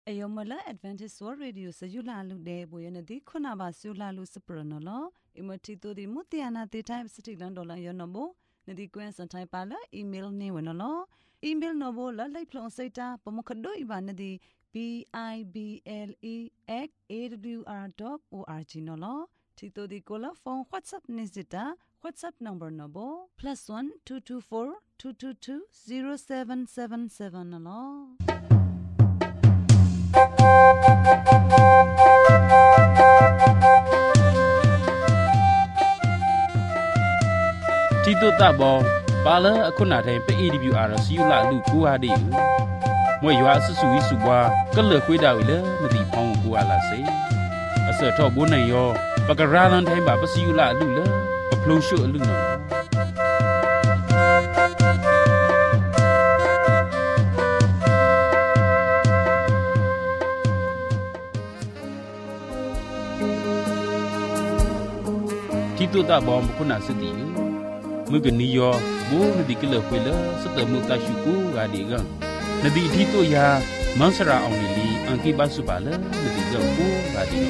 Ayomala Advantage World Radio Sayula Lude Boyanadi Kunaba Sula Lucipranola, Imotito di Mutiana the time City Landola Yonobo, Nadi Gwen Santai Pala, email Newanolo, email Novola, like Plonseta, Pomokado Ibanadi, BIBLE@awr.org Nolo, Tito di Cola phone WhatsApp Nizita, WhatsApp number Nobo, +1 224 222 0777 Nolo. Tito tabo pala akuna the pe AWR siula lu ku ha de mwe ywa su wi su bwa ka le khwe da wi le ma ti phong ku ala se ase tho bo nai yo pa ka ra lan thai ba pa siula lu le pa phlong shu lu no Tito tabo akuna se ti mugni yo bo nadi kile kwela sata muta shuku ga de ga nadi thito ya mansara auni li anki basu bala nadi ga ko ga de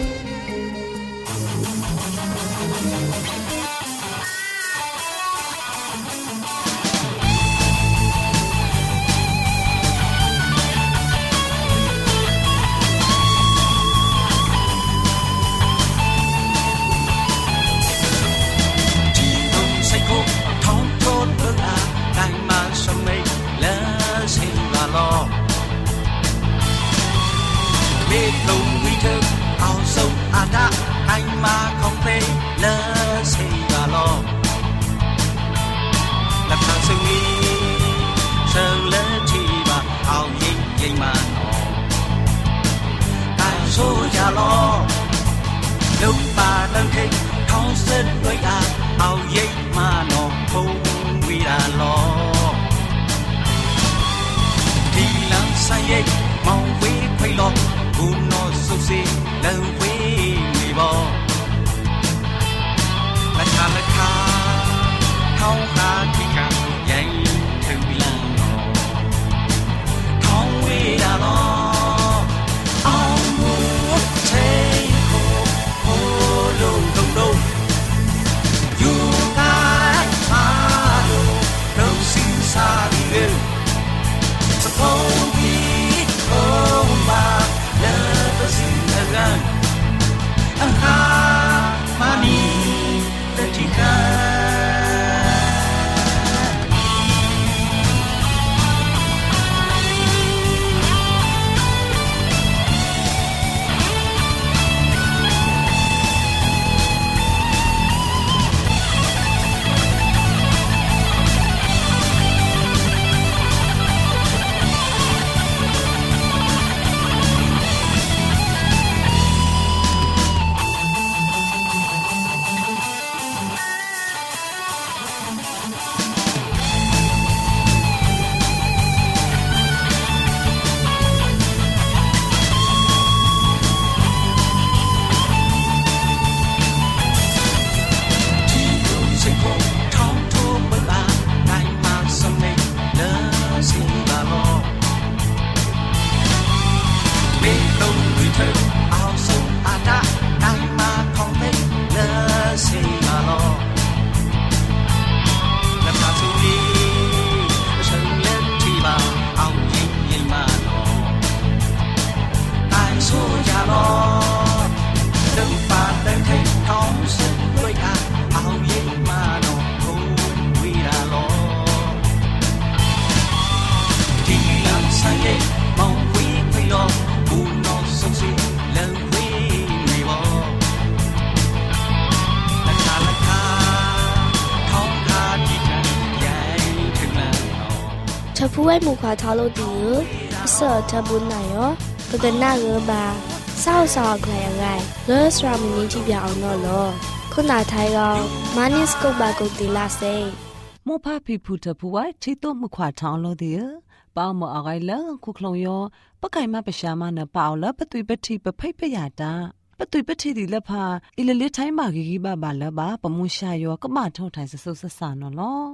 ทพูไว้หมู่ขวาทอโลดีเสิร์ทบุญไหนอ๋อปกติหน้าเงือบาเศร้าสอกอะไรอะไรเลือสรามินีที่ยาวเนอโลคุณนายไทยเรามานิสกบากติลาเซโมพาพิพุทธผู้ไว้ที่ต้มมือขวาทางโลดีป้าหมออะไรละคุกลงยอปะไก่มาประชามาเนเปล่าแล้วปะตุยปะทีปะเพ่ปะยาตาปะตุยปะทีดีละพาอิเลเลไทยมากีบาบาละบาปะมุชายอก็มาเท่าไทยสุสสานเนาะ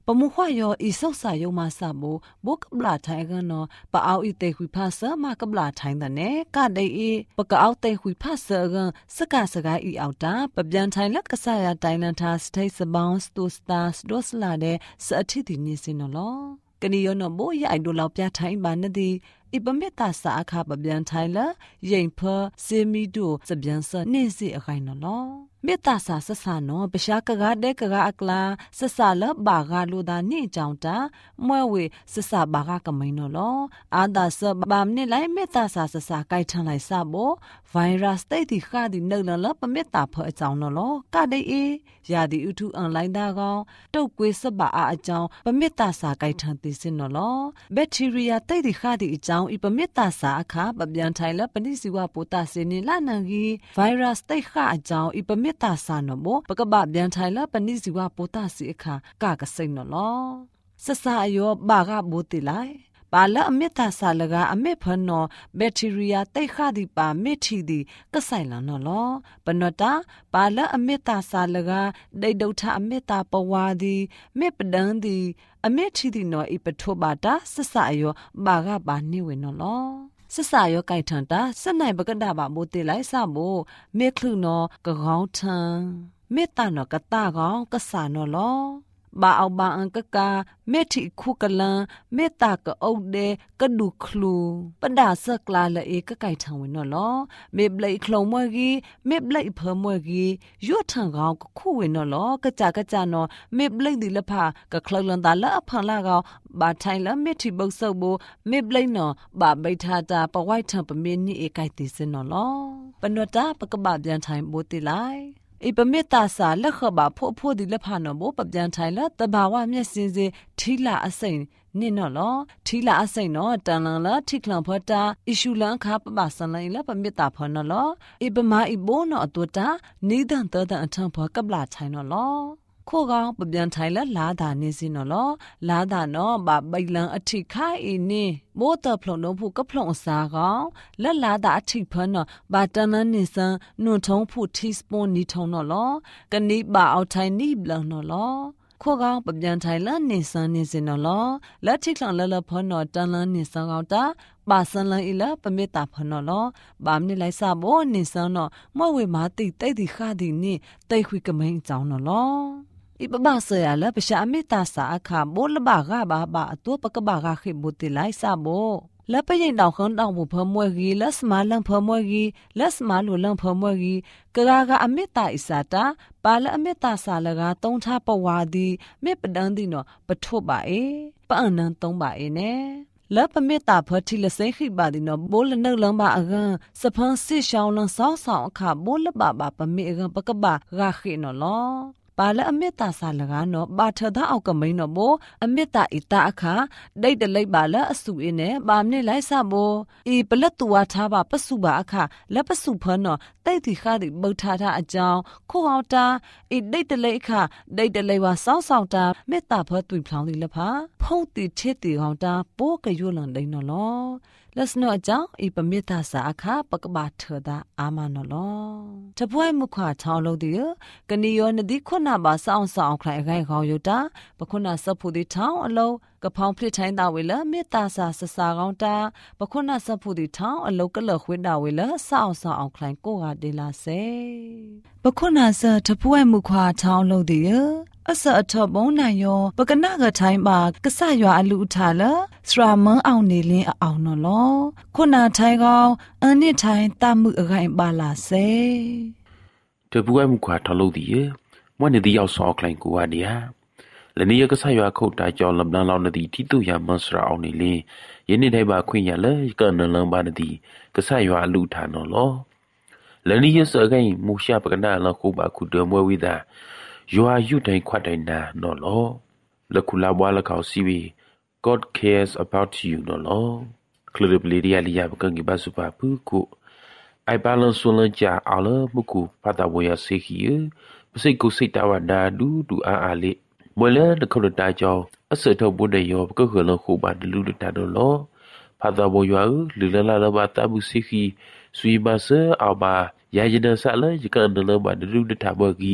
ปมุขยออีสอกสายมาซาโบบกบลาไทยกันเนาะปะเอาอีเตหุยพาเสมากบลาไทยแต่เนกะได้อีปะกะเอาเตหุยพาเสกันสกาสกาอีเอาตาปะเปียนไทยละกะสายาไตนันทาสเตสบาวสตูสตาสดอสลาเดสะทิตินิสินเนาะกะนิยอเนาะโบยไอดูลาวปะไทยบานนดีอิปเมตตาสาคาปะเปียนไทยละยิงเพอเซมิดูสะเปียนสะนิสิอะไกเนาะเมตตาสาสสาနော်ပရှားကကားတဲ့ကကားအကလာစစလဘာဂါလူဒါနိကြောင့်တာမွဲဝေစစဘာဂါကမိန်နော်လောအာဒါစဘာမနိလိုက်เมตตาสาစစကိုက်ထန်လိုက်စဘောဗိုင်းရပ်စ်တိတ်ဒီခါဒီနှုတ်လပမေတ္တာဖောအကြောင်းနော်လောကတဲ့အေရာဒီဥထုအွန်လိုင်းဒါကောင်တုတ်ကွေးစဘာအကြောင်းပမေတ္တာစာကိုက်ထန်သိစင်နော်လောဘက်တီရီယာတိတ်ဒီခါဒီအကြောင်းဤပမေတ္တာစာအခါပပြန်ထိုင်လပနိစီဝပိုတာစင်းနိလာနန်ကြီးဗိုင်းရပ်စ်တိတ်ခါအကြောင်းဤပမေတ္တာစာနော်ဘောပကပပြန်ထိုင်လပနိစီဝပိုတာစီအခါကစိတ်နော်လောစစအယောဘာကဘိုတိလိုက်ပါလအမေတ္တာစာလကအမေဖနော်ဘက်တီရီယာတိတ်ခါဒီပါမေထီဒီကဆိုင်လနော်လောပနတာပါလအမေတ္တာစာလကဒိတ်ဒုထအမေတ္တာပဝါဒီမေပဒန်ဒီအမေထီဒီနော်ဤပထောပါတာစစအယောဘာကပါနေဝင်နော်လောစစယောကိုက်ထန်တာစနိုင်ပကဒဘာမိုတေလိုက်စမိုမေခလူနော်ကကောင်းထန်မေတ္တာနော်ကတာကောင်းကဆာနော်လောဘာအောက်ဘာအန်ကကာမေတီခုကလန်မေတ္တာကအုတ်တဲ့ကဒုခလူပဒါဆကလာလေကကိုက်ထံဝင်နော်လောမေဘလိခလုံးမွဲကြီးမေဘလိဖမွဲကြီးရွတ်ထံကောင်းခုဝင်နော်လောကကြနော်မေဘလိဒီလဖာကခလလန်တာလအဖန်လာကောင်းဘာထိုင်လမေတီဘုတ်ဆုပ်ဘူးမေဘလိနော်ဘာဘိထာတာပဝိုက်ထံပမင်းနီအေကိုက်တီစင်နော်လောပနဝတာပကပပြန်ထိုင်မိုးတိလိုက်အိပမေတ္တာစာလက်ခဘာဖို့ဒီလက်ဖာနော်ဘောပပြန်ထိုင်လာတဘာဝမျက်စင်စေထီလာအစိန်နိနော်လောထီလာအစိန်နော်တန်လန်လာထိခလန်ဖတာအီရှူလန်ခါပပဆန်လိုင်းလာပမေတ္တာဖနော်လောအိပမာအိဘိုနော်အတူတာနိဒန်တဒန်အထံဖကပလာချိုင်နော်လောခိုးကောင်ပပြန်ထိုင်လာဒါနေစင်နော်လောလာဒါနော်ဘာဘိလန်အထိခိုင်အင်းနေမိုးတဖလုံတော့ဖို့ကဖလုံအစားကောင်လက်လာဒါအထိဖနော်ဘာတန်နန်းနေစံနွန်ထုံးဖို့တီစပွန်နီထုံနော်လောကနိဘာအောက်ထိုင်နိဘလနော်လောခိုးကောင်ပပြန်ထိုင်လာနေစံနေစင်နော်လောလက်ထိခလန်လဖနော်တန်လန်းနေစံကောင်တာပါစန်လန်အီလာပမေတာဖနော်လောဘာမနိလိုက်စဘောနေစံနော်မဝေမာတိတိတ်ဒီခါဒီနိတိတ်ခွေကမိန်ကြောင်းနော်လောอิปบาเสยละปะชะอเมตาสาอาคาโบละบากะบาอตัวปะกะบากะขิบุติไลซาโบละปะยิงดาวขันดาวบุพมวยกีละสมาลังพมวยกีละสมาลุลังพมวยกีกะกะอเมตาอิสาตาปาละอเมตาสาละกะตงทาปวาดีเมปดันดิโนปะทุบาเอปะอันนันตงบาเอเนละปะเมตาพอทิละเซขิบาดิโนโบละนึกลังบาอะกันสะพังสิชาวลังซอซออะคาโบละบาปะเมอะกันปะกะบากะขิโนลอပါလအမေတ္တာစာလကားနော်ဘာထဒအောက်ကမိန်နော်ဘောအမေတ္တာဣတာအခါဒိတ်တလိပ်ပါလအစုအင်းနဲ့ပါမနစ်လိုက်စဘောဤပလက်တူဝါထားပါပစုပါအခါလက်ပစုဖနော်တိတ်ဒီခါဒီမုတ်ထားတာအကြောင်းခိုးအောင်တာဤဒိတ်တလိပ်အခါဒိတ်တလိပ်ပါစောင်းဆောင်တာမေတ္တာဖောတွင်ဖောင်းဒီလဖာဖုံးတီချစ်တီအောင်တာပိုးကရွလန်ဒိန်နော်လောလက်စနောအကြောင်းဤပမေတ္တာစာအခါပကဘာထတာအာမနော်လောတပွဲမခွာချောင်းလို့ဒီကနီယောနဒီခုနာပါစောင်းဆောင်ခိုင်ခိုင်ခေါယုတာပခုနာစဖူဒီထောင်းအလုံးကဖောင်းဖလစ်ထိုင်းတာဝေလမေတ္တာစာစစာကောင်းတာပခုနာစဖူဒီထောင်းအလုံးကလခွင်းတာဝေလစောင်းဆောင်ခိုင်ကိုကဒေလာစေပခုနာစတပွဲမခွာချောင်းလို့ဒီအစအထဘုံနိုင်ယောပကနာကထိုင်းပါကဆရွာအလူထလာစရာမန်းအောင်နေလင်းအောင်နော်လောခုနာထိုင်းကောင်အနစ်ထိုင်းတမှုအခိုင်ပါလာစေတပူအမှုခွာထလို့ဒီမွန်းနေဒီရောက်ဆောကလိုင်းကိုဝါဒီယာလနီယကဆရွာခုတ်တာကြောလမ်လန်လောင်းနေဒီတီတူရမန်းစရာအောင်နေလင်းယင်းနေတိုင်းပါခွင့်ရလဲကနလန်ပါနေဒီကဆရွာအလူထနော်လောလနီယစကိုင်းမူရှာပကနာလခုပါခုဒမွေဝိဒါယောယူတိုင်းခွတ်တိုင်းနာနော်လောလခုလာဘွားလကောက်စီဝီ God cares about you နော်လောကလရပလီရီယာလီယာပကငိဘဆုပါပူကိုအိုင်ဘာလန်ဆွန်လကြအလမကူဖတာဝရစေခီပစိတ်ကိုစိတ်တဝဒါဒူအာလေးမွေလဲတခုလတာကြောအစတော့ဘုဒ္ဓယောပကခလခုပါဒလူတာတော့လောဖတာဝရလူလလာလဘတာဘူးစေခီဆွေပါဆအဘာယာယဒဆာလရကန်ဒလဘဒလူတာဘဂီ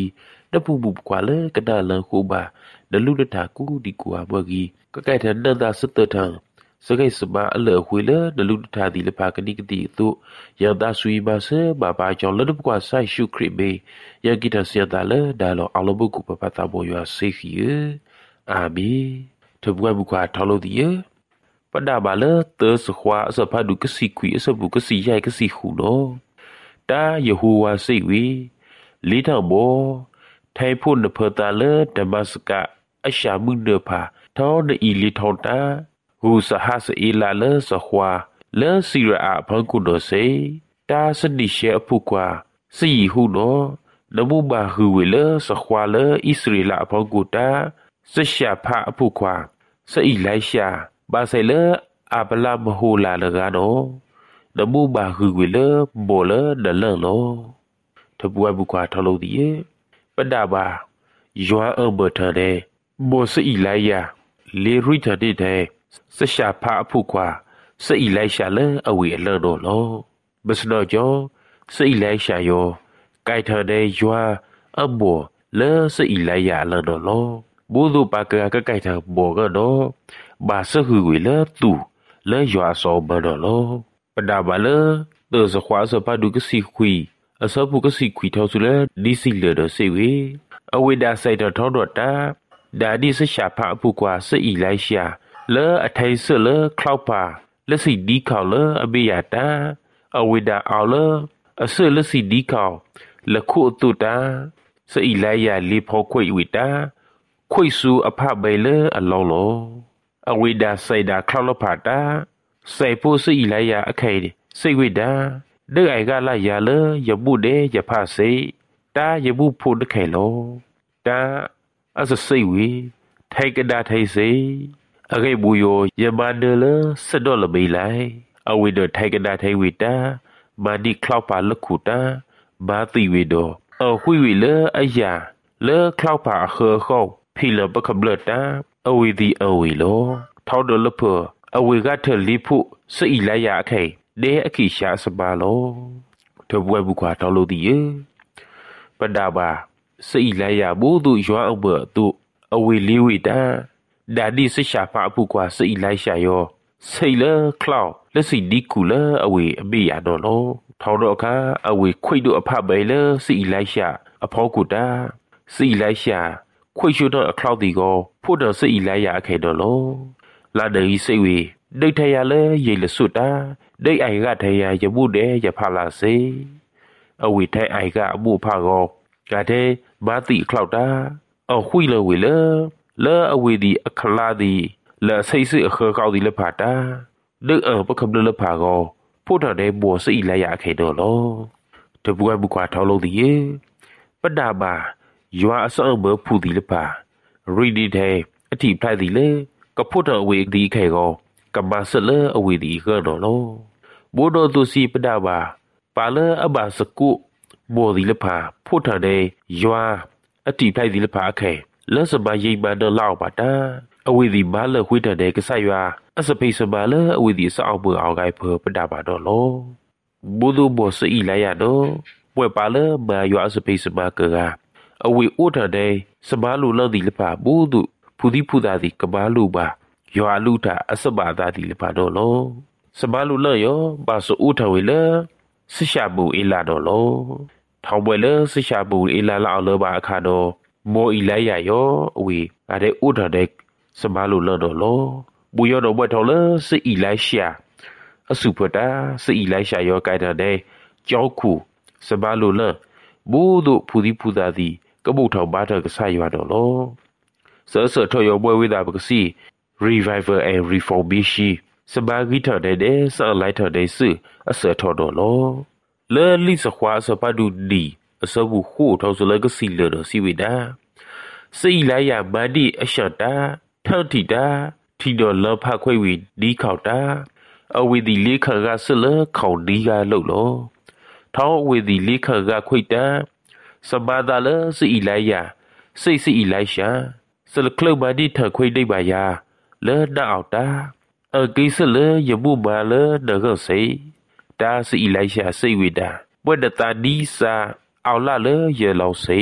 ดับบุบกว่าเลยกระดาลังคูบาดลุดถากูดีกว่าเมื่อกี้ก็ใกล้ทันนันดาสเตอร์ทางสกายสบาเหลือหุยเลยดลุดถาดีละพากันนี่กันดีตุยังดาสุยมาเสบาบาจองแล้วกว่าใส่ชูครีมยังกินเสียดาเลยดาลออาลบุกุปปะตาโบยาเสียอามีทบวยบุกว่าทอลดีปดาบาเลเตอสขวาสภาดูกสิคุยสบุกสิใหญ่กสิหูโนตาเยฮูวาสิวีลีทางโบไทยพูนเพอตาเลดมัสกะอาชามุนเดพาทอเดอีลีทอนตาฮูสหัสอีลาเลสขวาเลสิระอาพังกุโนเซตาสนิเชอปุกว่าสิหูโนนมุบาฮูเวเลสขวาเลอิสราเอลพังกุตาสชาพะปุกว่าสอีไลชาบาเซเลอาบลามโฮลาเลกาโนนมุบาฮูเวเลโบเลเดลโนทบวยบุกว่าทอลดีปดาบายัวเบอร์เทเดโมสอีไลยาเลรุยทเดเดสชาพะปุกว่าสอีไลชาเลอวีเลโนโลบสนอจอสอีไลชาโยไกเทเดยัวโบเลสอีไลยาเลโนโลบูดูปากกะไกเทโบกโนบาสฮือเลตูเลยัวซอบโนโลปดาบาเลเตอสขวาสปาดูกสิคุยအစောပုကစီခွီထောစုလဲနီစီလေတော့စေဝေအဝိဒါဆိုင်တော်ထောတော့တာဒါဒီဆရှာဖအပုကွာစအီလိုက်ရှာလဲအထိုင်ဆလဲခလောက်ပါလက်စီဒီခေါလဲအဘေယတာအဝိဒါအောလဲအဆလက်စီဒီခေါလခုတုတာစအီလိုက်ရလီဖောခွိဝိတာခွိဆူအဖဘေလဲအလောလောအဝိဒါဆိုင်တာခလောက်လဖတာစိုက်ဖို့စအီလိုက်ရအခဲစိတ်ဝိဒါเด้อไอ้กะละยาเลยบุเดยพาเสตายบุพูดแค่โลตาอะสสิวีไทกะดาไทเสอะเกบุโยยมาเดเลสะดอละเบไลอวิเดไทกะดาไทวิตามาดิคลาวปาละขุตามาติวิโดหุยวิเลอะยาเลคลาวปาเคอเข้าพี่เลบะคับเลตาอวิดีอวิโลทอดละเพออวิกะเทลิพุสอีลายาไขเดอคิชาสบาโลทบวยบุกว่าทอโลดีปดาบาสีลายาบูดุยัวอเบตุอเวลิวิตาดาดิสชาฟาปุกว่าสีลายชายอสีเลคลาวและสีดิกูเลอเวอเบียโนโลทอดอคาอเวควยดุอภาเบเลสีลายชาอพอกุตาสีลายชาควยชุดอคลาวดิโกพูดสีลายาเคโนโลลาเดอิเซเวได้ทายาเลเยลสุตาได้ไอกะทายายบุเดยพาลาเซอวิไทไอกะบุพากอกะเทมาติคลาวตาอหุยเลเวเลอเวดีอคลาดีละไซซึอเคอเกาดีละพาตาดึกปะคำละพากอพูดทางได้บัวสิลายาเคโดโลทบวยบุกว่าทอโลดีปดาบายัวอสอเบอผู้ดีละพารีดีเทอธิพลายดีเลก็พูดทางเวดีเคกอกำมาเสลอเวดีก็โดโลบูโดตุสีปดาบาปาเลอบาสกุโมดีละพาพูดทางได้ยัวอธิพลายดีละพาเคและสบายยิมาเดลาวบาตาอวิดีมาเลหุยทางได้ก็ใส่ว่าอสเปสบาเลอวิดีสาวเบอเอาไกเพอปดาบาโดโลบูดูโบสอีลายาโดป่วยปาเลมายัวอสเปสมาเกะอวิอุทางได้สบาลูเลดีละพาบูดูผู้ที่ผู้ดาดีกบาลูบายัวลูตาอสบาดาดีละพาโดโลสบาลูเลยบาสอุทเวเลสชาบูอิลาโดโลทาวเวเลสชาบูอิลาลาเลบาคาโดโมอิลายายอวีอะเดอุทเดกสบาลูเลโดโลบุยโดบทอเลสอิลายชาอสุปตาสอิลายชายอไกดาเดจอคูสบาลูเลบูดุผู้ที่ผู้ดาดีกบุทบาเทกไซยาโดโลเสอทอยบวยวิดาบกสี Revival and Reformation สบากิทอเดเดสอไลทอเดซึอเสอทอโดโลเลลิสควาสปาดูดีอสบุคูทอสเลกสีเลโดสิวิดาสีลายามาดีอชันตาทันติดาทีโดลพาควยวิดีข่าวตาอวิดีลิขกาสเลข่าวดีกาโลโลท้อวิดีลิขกาควยตาสบาดาเลสีลายาสีลายชาสลเคลมาดีเธอควยได้บายาเลน่าเอาตากิสเลยบุมาเลนกเสตาสีลายชาสีวิดาเมื่อตาดีซาเอาละเลเยลาเส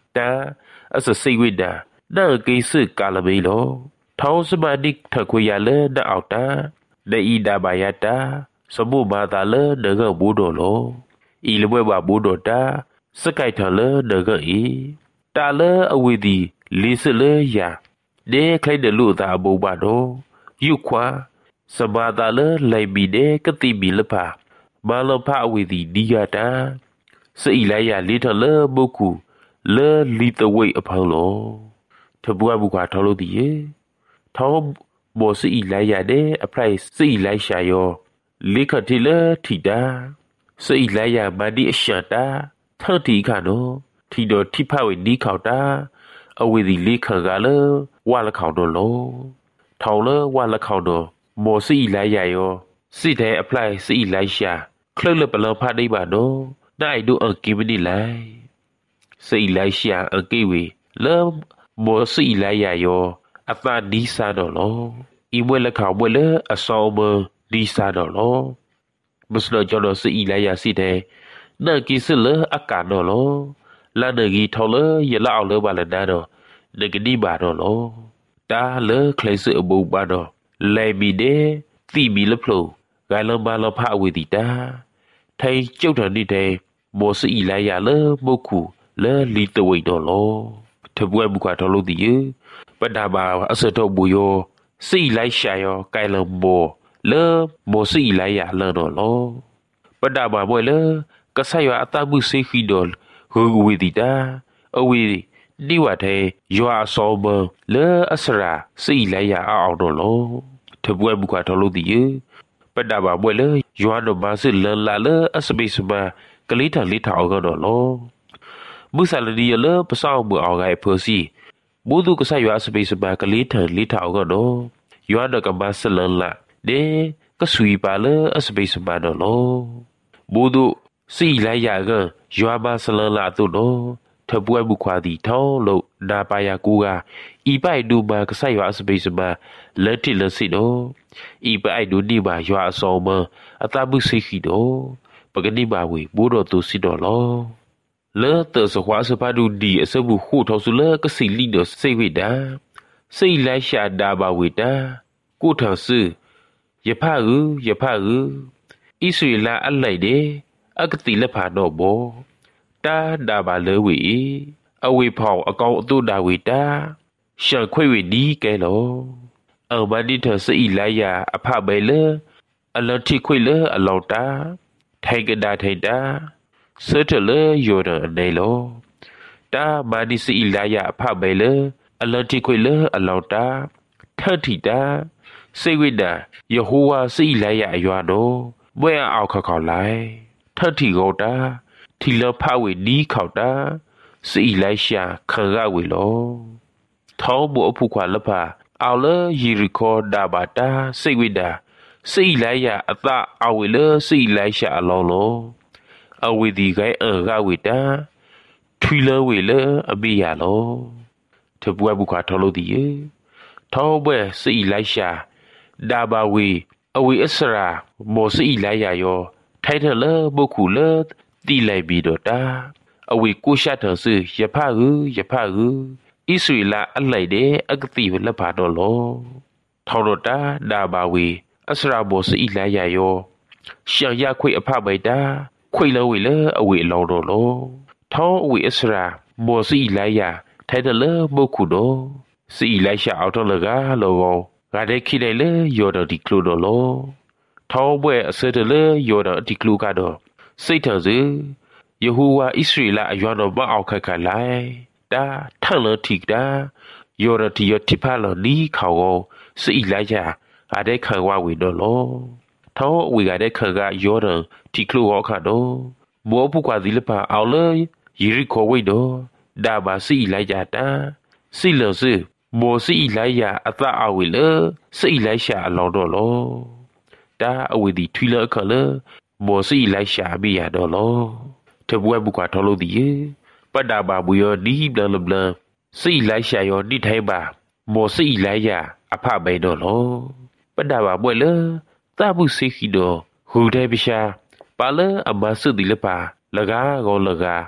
တာအစစိဝိဒါနာကိစကာလမေလောထောင်းစမနိထခွေရလဲနာအောက်တာနေဣဒါဘာယတာစမှုမာတာလဲနဂဘူတော်လောဤလပွဲပါဘူတော်တာစကိုက်ထလဲနဂဤတာလဲအဝီဒီလေးစလဲယာနေခိုင်ဒလူတာဘူဘာတော်ယုခွာစမာတာလဲလိုက်မီနေကတိမီလပါမာလဖအဝီဒီဒီယာတာစိလိုက်ရလေးထလဲဘုခုလဲလီတဝိအဖောင်းလောထဘွားဘူခွာထောလို့ဒီရေထောင်းမောစိလိုက်ရတဲ့အပရိုက်စိလိုက်ရှာယောလေးခတိလဲထီတာစိလိုက်ရမဒီအရှတာထတီခါနော်ထီတော်ထိဖဝေနီးခေါတာအဝီဒီလေးခါကလဲဝါလခေါတော်လောထောင်းလဲဝါလခေါတော်မောစိလိုက်ရယောစိတဲ့အပရိုက်စိလိုက်ရှာခလုတ်လပလောဖတ်နေပါနော်နိုင်တို့အကိမနီလိုက်စိလိုက်ရှာအကိဝေလဲမောစိလိုက်ရယောအသာဒီစာတော်လောဤမွေလက်ခေါမွေလဲအစောမဒီစာတော်လောမစလောကျော်တော်စိလိုက်ရစိတဲ့နာကိစလအကာတော်လောလာနဂီထော်လရလာအောင်လပါလနာတော်နဂဒီပါတော်လောတာလခလိစအဘူပါတော်လေမီတဲ့တိမီလဖလိုဂိုင်လမလဖအဝီတီတာထိုင်ကျုပ်တော်နေတဲ့မောစိလိုက်ရလမုတ်ခုလဲလီတဝိတော်လောထပွဲဘူးခွာတော်လို့ဒီပဒါဘာအစတော့ဘူယောစိလိုက်ရှာယောဂိုင်လမောလဲမောစိလိုက်ရလတော်လောပဒါဘာဘွဲလဲကဆယောအတမှုစိခီတော်ဟူဝီတီတာအဝီဒီဝတဲ့ယောအစောဘလဲအစရာစိလိုက်ရအောင်တော်လောထပွဲဘူးခွာတော်လို့ဒီပဒါဘာဘွဲလဲယောနဘာစိလလာလဲအစပိစမကလေးထလေးထောက်ကတော့လောမုဆာလဒီရလပစောမှုအောင်ကဖောစီဘူဒုကဆယောအစပိစမကလေးထလေးထောက်ကတော့ယောနကမဆလလာဒေကဆွီပါလဲအစပိစမတော့လောဘူဒုစိလိုက်ရကယောဘာဆလလာတို့တော့ထပွဲဘူးခွာဒီထောင်းလို့နာပါယာကူကဤပိုက်ဒူဘာကဆယောအစပိစမလက်တိလစီတော့ဤပိုက်ဒူဒီဘာယောအစောမအတဘူးစိခီတော့ပကတိပါဝေဘူတော်သူစီတော်လောလဲတစခွာစပါဒူဒီအစဘူးခုထောက်စုလဲကစီလီတော့စိတ်ဝိတာစိတ်လိုက်ရှာတာပါဝေတာကိုထောက်စုယဖဟုဣဆွေလာအလိုက်တဲ့အကတိလက်ဖာတော့ဘောတာဒါပါလဲဝေအဝေဖောင်အကောင်အတုဒါဝေတာရှန်ခွေဝေဒီကဲလောအမဒီထစိလိုက်ရအဖပဲလဲအလတိခွေလဲအလောတာထိုင်ကဒါထိုင်တာစတလေယောဒနေလောတာမာဒီစီလာယအဖပဲလေအလတိခွေလေအလောတာထတိတာစေဝိဒါယေဟောဝါစီလာယအယွာတော်ဘွဲအောက်ခေါလိုက်ထတိကောတာထီလဖဝေနီးခေါတာစီလိုက်ရှာခံရဝေလောထောင်းဘောအဖုခွာလဖအော်လေယေရီခေါ်ဒါဘာတာစေဝိဒါစိလိုက်ရအသအဝေလစိလိုက်ရှာအလောလောအဝေဒီကိုင်အဂဝေတာထွီလဝေလအပိယလောထပွားဘူးခွာထောလို့ဒီထောပွဲစိလိုက်ရှာဒါဘာဝေအဝေအစရာမောစိလိုက်ရယောထိုက်ထလဘုခုလတိလိုက်ပြီးတော့တာအဝေကိုရှာတော်စယဖဟုဣဆွေလာအလိုက်တဲ့အကတိလက်ပါတော့လောထောတော့တာဒါဘာဝေအစရာဘောစိလိုက်ရယောရှံရခွေအဖပိုက်တာခွေလဝေလအဝေလောတော့လောထောင်းအဝေအစရာမောစိလိုက်ရထိုက်တယ်လဘုခုတော့စိလိုက်ရှာအောက်တော့လကလောကောဂါတဲ့ခိလိုက်လေယောတော့ဒီကလိုတော့လောထောင်းပွဲအစတလေယောတော့ဒီကလိုကတော့စိတ်ထစေယေဟူဝါဣသရေလအယွာတော့မအောင်ခက်ခက်လိုက်တာထန်လတိတာယောတော့ဒီယတိဖာလနီခေါကောစိလိုက်ရအတဲ့ခံဝဝေတော့လောထောင်းအဝေကတဲ့ခံကယောတော့ဒီကလိုဟောခါတော့ဘောပုကွာဒီလပါအောင်လေယေရီခေါ်ဝိတော့ဒါပါစိလိုက်ကြတာစိလစမောစိလိုက်ရအသအဝေလေစိလိုက်ရှာအလောတော့လောတာအဝေဒီထွီလအခလေမောစိလိုက်ရှာပြီးရတော့လောတပွဲပုကွာထောလို့ဒီပဒ္ဒါဘာဘူယောဒီဘလဘလစိလိုက်ရှာယောဒီထိုင်ပါမောစိလိုက်ရအဖပဲတော့လောပဒ္ဒါဘာပွဲလေတပုစိခိတော့ဟူတဲ့ပရှာပါလေအမဆုဒီလပါလကားကောလကာက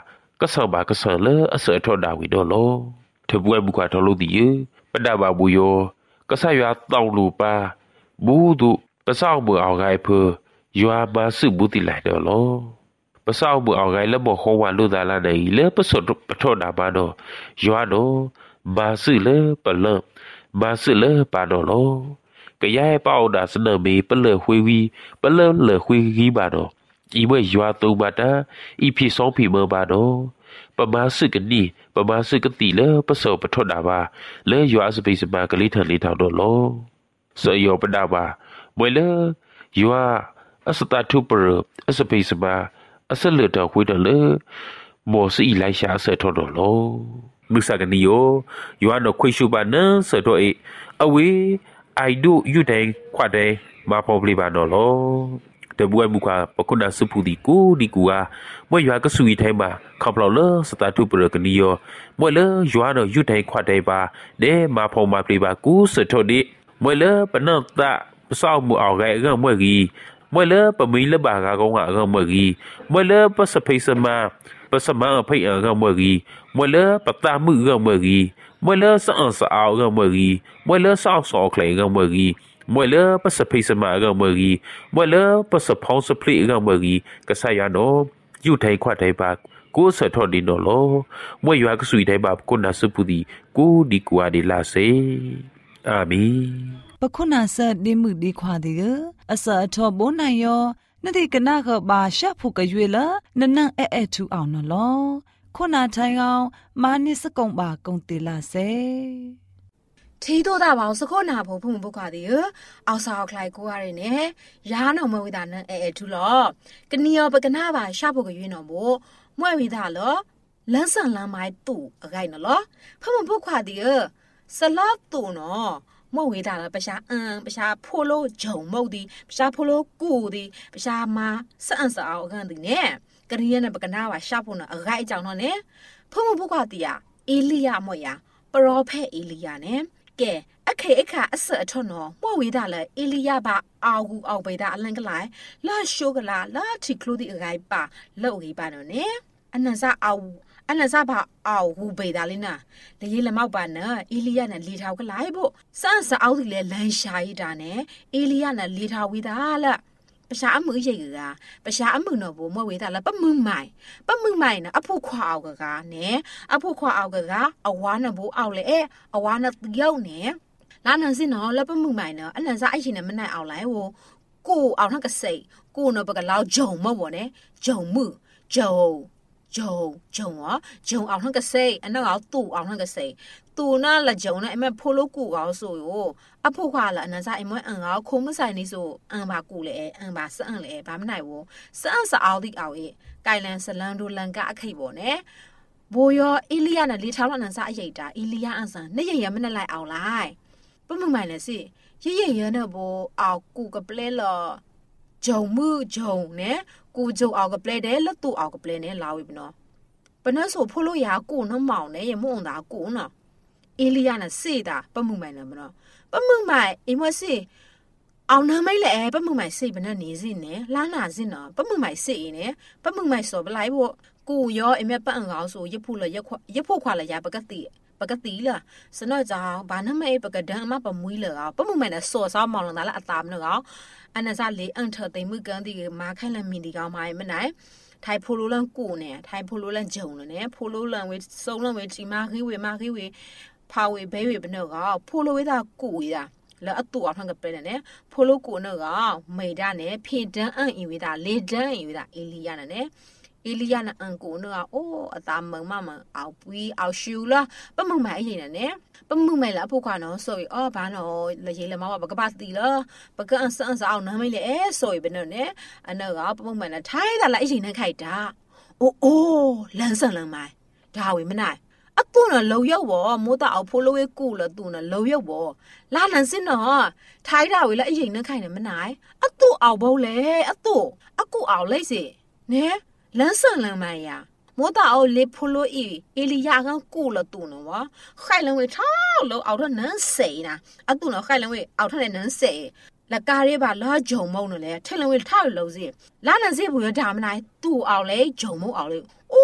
ก็สบาก็สเลอเสทอดาวิดอโลเธอบุยบุกาทอโลดีปดาบาบุโยก็สายาตองลูปาบูดุปะซาวบือเอาไงเพอยามาสึบุติไหลดอโลปะซาวบือเอาไงแล้วบอกของวันลูดาลาไหนเลปะสดปะทอดามาโนยาโนมาสึเลปะเลมาสึเลปาโนโลก็ย้ายเป้าดาสนอมีปะเลหุยวีปะเลหุยกีบาโนอีเมื่อยาตูมาดาอีพีสองพีเมบาโนปะมาสึกันนี่ปะมาสึกันตีเลปะโสปะทอดาบาเลยาสเปสมากะลิทันลิทาวโดโลสยอปดาบามวยเลยาอสตาทุปรอสเปสมาอสเลตอคุยดเลมอสีไลชาเสทอดโลมุสากะนิโยยาโนคุยชูบานะเสทอเออเวไอดูยูไดควาไดมาพอปลีบาโนโลแต่บุยบุกาปกุณาสุภูดิกูมวยยากะสุยไทมาคำเราเลสตาทุปรกะนิโยมวยยาโนยูไดควาไดบาเดมาพอมาปลีบากูเสทอดิมวยปะนัตตะสาวมือเอาไงเรื่องมวยกีมวยปะมีละบากากงะเรื่องมวยกีมวยปะสเปสมาปะสมาเพียเรื่องมวยกีมวยปะตามือเรื่องมวยกีมวยสะอันสะเอาเรื่องมวยกีมวยสาวสอเคลเรื่องมวยกีมวยปะสเปสมาเรื่องมวยกีมวยปะสะพองสะพลีเรื่องมวยกีกะสายาโนอยู่ไทยควาไทยบากูเสทอดินโลมวยยากสุยไทยบากุนาสุปุดีกูดีกว่าดีลาเซอามีปคุนาเสดิมุดีควาดิกอสะทอโบนายอนติกนะกบาชะผู้กะเยละนันแอทูเอานลอခုနာထိုင်ကောင်မာနစ်စကုံပါကုံတီလာစေทีโตตาบ่าวสะข้อนาบ่พุ่งบุกว่าดิเอาสาวคลายกูอะไรเนี่ยยาหนอมวิดานะทุลอกะเนียวปะกะนาบ่าชะบ่กะยืนหนอบ่มวยวิดาลอลันสันลันไม้ตู่อะไกนลอพะมบุกว่าดิสลอตู่เนาะมวยวิดาละปะชาปะชาโพโลจงมอดิปะชาโพโลกูดิปะชามาสะอันสะเอากันดิเนี่ยกะเนียนะปะกะนาบ่าชะบ่นะอะไกจังเนาะเนี่ยพะมบุกว่าดิอะเอลียามวยาโปรเฟตเอลียาเนี่ยแกอะเคอะคะอะเสอะทอนอมอวิดาละเอลียาบาอากูเอาไปดาลันกะไลลาโชกะลาลาทิคลูดิอะไกปาโลกีปาเนาะเนอันนั้นซะเอาอันนั้นซะบาเอากูไปดาลินะเลยีละมอกปาเนาะเอลียานะลีทาวกะไลบ่ซะซะเอาดิเลลันชายีดาเนเอลียานะลีทาววิดาละปะชาอมือใหญ่กะปะชาอมือเนาะบ่มอวิดาละปะมึงใหม่นะอะผู้ขวาเอากะเนอะผู้ขวาเอากะอวานะบ่เอาเลยอวานะเตียวเนลานันสิเนาะแล้วปะมึงใหม่เนาะอันนั้นซะไอ้ชินน่ะมันน่ะเอาไลโวกูเอาทั้งกะเสยกูเนาะปะกะลาวจงมาบ่เนจงมือจงอ๋อจงเอาทั้งกะเสยอันนั้นเอาตู่เอาทั้งกะเสยตู่น่ะละจงน่ะไอ้แม่โพโลกูเอาဆိုyoอะผู้ขวาละอันนั้นซะไอ้มวยอันเอาคงไม่ใส่นี่ဆိုอันบากูเลยอันบาสะอันเลยบาไม่ได้woสะอันสะเอาดิเอาไกลแลนสะลันดูลันกะอะไข่บ่เนโบยอเอลียาน่ะลีท้าวละนันซะอะใหญ่ตาเอลียาอันซันเนี่ยยะมันน่ะไล่เอาไล่ปะมึงใหม่เลยสิเย่ๆเนี่ยบ่เอากูกับเปลลอจงมือจงเนี่ยกูจงเอากับเปลเด้แล้วตู่เอากับเปลเนี่ยลาวิบเนาะปะนะโซพโลยากูน้ำเมาเนี่ยยะม่วงตากูเนาะเอลียาน่ะสิตาปะมึงใหม่เนี่ยเนาะปะมึงใหม่อีมสิเอาน้ำไม่แหละปะมึงใหม่สิปะนะนี่สิเนี่ยล้าหน้าสิเนาะปะมึงใหม่สิเนี่ยปะมึงใหม่สอบไล่บ่กูยอไอ้แม่ปะอังเอาဆိုရဖို့ละရဖို့ခွာละยาปกติล่ะสนอจาวบานะไม่ปกดังมาปะมุยเหรอปะมึงไม่น่ะสอซ้อมมองละอะตามเนาะอันนั้นซะเลอันเธอติมือกันดิมาไข่ละมีดิกาวมาไม่ไหนไทยโพโลลันกูเนี่ยไทยโพโลลันจงเนี่ยโพโลลันเวส่งลันเวจีมาคิเวพาเวเบเวบเนาะโพโลเวตากูอ่ะแล้วอะตัวทั้งกับเป็นเนี่ยโพโลกูเนาะไม่ได้เนี่ยเพดานอันอีเวตาเลดันอีเวตาเอลียาเนี่ยเอลียานะอังกูเนาะโอ้อะตามมึงมาเอาปุยเอาชิวละปะมึงใหม่อีเนี่ยปะมึงใหม่ละผู้ควาเนาะဆိုอ๋อบาเนาะละเยละมาว่าปะกะปะตีละปะกะอันสันเอานะไม่เลยဆိုเป็นเนี่ยอันเนาะปะมึงใหม่นะไทยตะละอีเนี่ยไข่ตาโอ้ลันสันลังไม้ดาเวมน่ะอะตูน่ะလောရောက်บ่โมตาเอาโพโลเวกูละตูน่ะလောရောက်บ่ลาลันสิเนาะไทยดาเวละอีเนี่ยไข่เนี่ยมันไหนอะตูเอาบ่လေอะตูอะกูเอาเลยสิเนี่ยลันสันลังไม้อ่ะโมตาเอาเลโพโลอีเอลียากันกูละตูเนาะวะไข่ลังเวท้าလောเอาทะนันเสยนะอะตูเนาะไข่ลังเวเอาทะนันเสยละกาเรบาลาจงมองเนาะလေထက်လဝေထားလို့สิลานันสิบุยดามนายตู่เอาเลยจงมองเอาเลยโอ้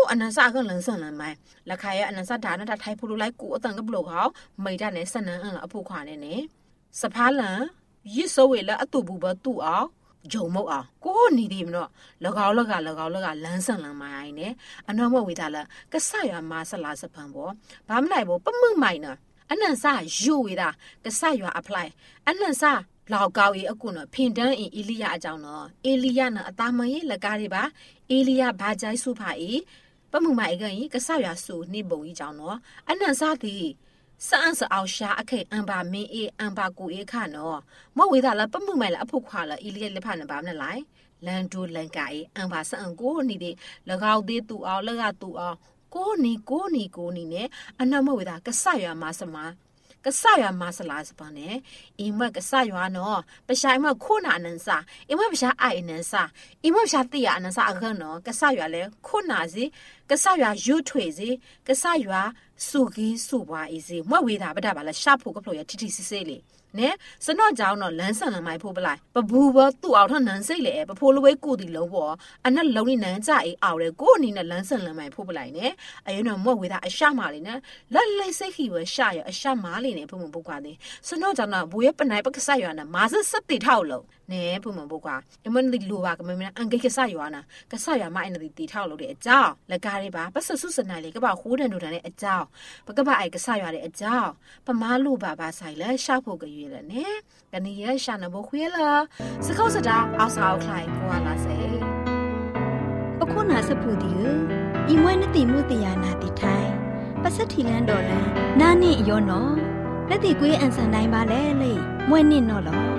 အနန်စာကလန်ဆန်လန်မိုင်လက်ခါရအနန်စာဒါနတာထိုင်ဖလိုလိုက်ကိုအတန်ကဘလော့ဟောက်မိတာနဲ့ဆန်နန်အဖို့ခွာနေစဖားလန်ရစ်ဆိုဝေလာအတူဘူးဘတူအောင်ဂျုံမုတ်အောင်ကိုနေဒီမနော်၎င်းလကလန်းဆန်လန်မိုင်နဲ့အနော်မဝေတာလကဆရမဆလာစဖန်ဘောဘာမလိုက်ဘောပမှုမိုင်နော်အနန်စာယူဝေတာကဆရအပလိုက်အနန်စာလောက်ကောက်ရီအခုနော်ဖင်တန်းအီလီယာအကြောင်းနော်အေလီယာနော်အသားမရင်လက်ကားတွေပါအေလီယာဘာကြိုက်စုဖာဤပမှုမိုင်ကရင်ကဆရဆူနေပုံကြီးကြောင်းနော်အနန်စာသည်စအန်စအောင်ရှာအခေအန်ပါမင်းအေအန်ပါကိုအေခါနော်မဝေတာလားပမှုမိုင်လားအဖုခွာလားအေလီယာလက်ဖာနဲ့ဘာမနဲ့လိုက်လန်ဒူလန်ကာအေအန်ပါစအန်ကိုနေဒီ၎င်းသေးတူအောင်လက်ကတူအောင်ကိုနီနဲ့အနမဝေတာကဆရမဆမကဆရမဆလာစပန်နဲ့အင်မကဆရနော်ပရှိုင်မခုနာအနန်စာအင်မပရှာအိုင်အနန်စာအင်မပရှာတိယအနန်စာအခန်းနော်ကဆရလဲခုနာစီကဆရယူထွေစီကဆရစုကြီးစုပွားအစီမွက်ဝေတာပဒပါလားရှာဖို့ကဖလို့ရတီတီစစ်စစ်လေနဲစနော့ကြောင်းတော့လန်းဆန်လမိုင်ဖို့ပလိုက်ပဘူးဘသူ့အောင်ထနန်းစိတ်လေပဖိုးလွေးကိုတီလုံးပေါ်အနက်လုံးနေနန်းကြအေးအောင်လေကိုအနေနဲ့လန်းဆန်လမိုင်ဖို့ပလိုက်နဲအရင်တော့မွက်ဝေတာအရှာမာလေးနဲ့လက်လိစိတ်ခီဝရှာရအရှာမာလေးနဲ့ဖုံပုတ်ကွာသေးစနော့ကြောင်းတော့ဘူရဲ့ပနိုင်ပကဆရနာမာစစတိထောက်လုံးနဲဖုံပုတ်ကွာအမန်ဒီလိုပါကမမအန်ကိကဆရနာကဆရမအိုင်နဒီတီထောက်လို့တဲ့အကြောင်းလက်ကားလေးပါပစဆုစနိုင်လေကပါဟိုးတယ်တို့တယ်အကြောင်းပကပအိုက်ကဆရတဲ့အကြောင်းပမားလို့ပါဆိုင်လဲရှာဖို့ကရွေးလဲနဲကနီရရှာနဘခွေလာစကောစတာအောက်ဆောက်ခိုင်ကိုလာစေအခုနာစဖူဒီဤမွဲနတိမှုတယာနာတိထိုင်ပစတိလန်တော်လန်နာနိယောနော်လက်တိကွေးအန်ဆန်တိုင်းပါလေလေမွဲနစ်နော်လော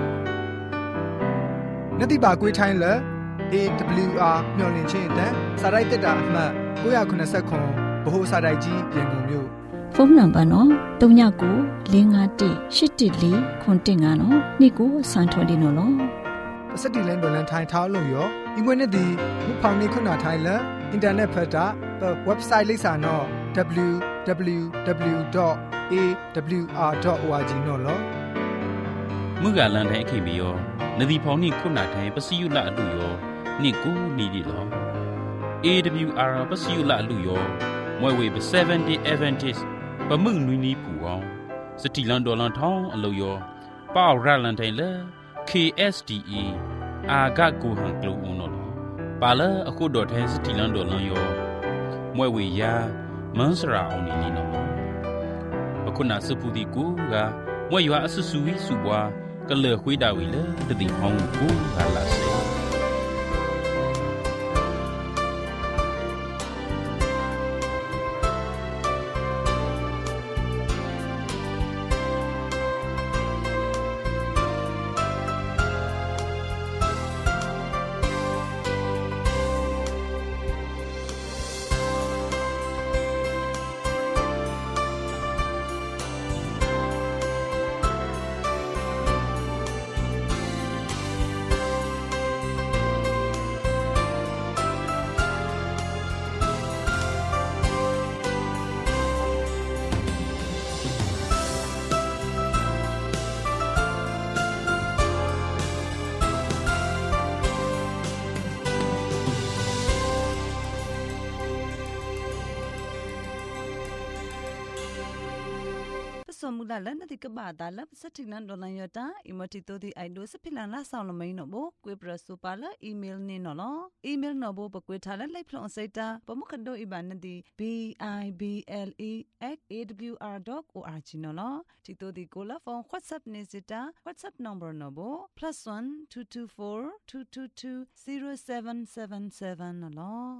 နတိပါကွေးထိုင်းလေ AWR မျော်လင့်ခြင်းအတန်းစာရိုက်တက်တာအမှတ်989ဗဟိုစာရိုက်ကြီးပြင်ကုန်မြို့ဖုန်းနံပါတ်နော်39951814နော်နေ့ကိုစံထော်ဒီနော်လောပစတိလန်ဒေါ်လန်ထိုင်ထောင်းလို့ရောဒီငွေနဲ့ဒီမဖောင်နေခုနာထိုင်လအင်တာနက်ဖတ်တာ website လိပ်စာနော် www.awr.org နော်လောမူကလန်ထိုင်ခင်ပြီးရောနဒီဖောင်နေခုနာထိုင်ပစီယုလအလူရောနေ့ကိုနေဒီလော AWR ပစီယုလအလူရောမွဲဝေ70 Advantage ပမှုနွီနီပူအောင်စတီလန်ဒေါ်လန်ထောင်းအလို့ရောပေါရလန်တိုင်လေ KSDE အာဂတ်ကိုဟန်ကလူဦးနော်ပါလာအခုဒေါ်ထိုင်းစတီလန်ဒေါ်လန်ရောမွဲဝေယာမန်စရာအောင်နီနော်အခုနာစပူဒီကူကမွဲရွာအဆဆူဝီစုပွားကလေခွေးတာဝီလေတတိဟောင်းကူဟာလာစေสมมุติแล้วนั่นที่กบ้าตาแล้วสักทีนั้นโดนยังยอดอีมติตัวที่ไอดูสักพิลานาสาวละไม่หนอบ่กุยประสุปาละอีเมลนี่หนอลอีเมลหนอบ่ปกุยทาละไล่พลองใส่ตาปมุขันโดอีบานนั่นที่ bible@awr.org หนอลที่ตัวที่กูละฟอง WhatsApp นี่สิตา WhatsApp number หนอบ่ +1 224 222 0777หนอล